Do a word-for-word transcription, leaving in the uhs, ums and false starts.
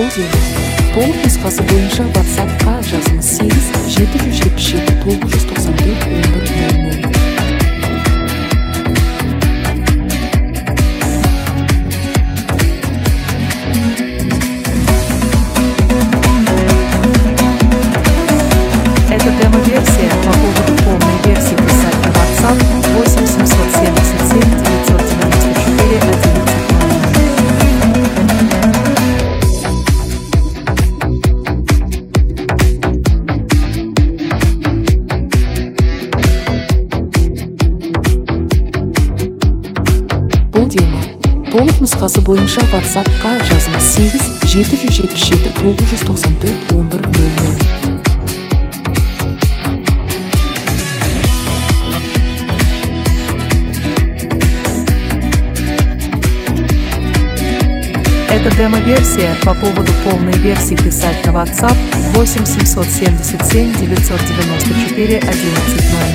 бұл желі толық нұсқасы бойынша WhatsApp-қа жазыңыз сегіз жеті жүз жетпіс жеті тоғыз жүз тоқсан төрт он бір нөл нөл. Это демо-версия. По поводу полной версии писать на WhatsApp восемь семьсот семьдесят семь девятьсот девяносто четыре одиннадцать ноль ноль. Бұл демо толық нұсқасы бойынша WhatsApp-қа жазыңыз сегіз жеті жүз жетпіс жеті тоғыз жүз тоқсан төрт он бір нөл нөл. Это демо-версия. По поводу полной версии писать на WhatsApp восемь семьсот семьдесят семь девятьсот девяносто четыре одиннадцать ноль.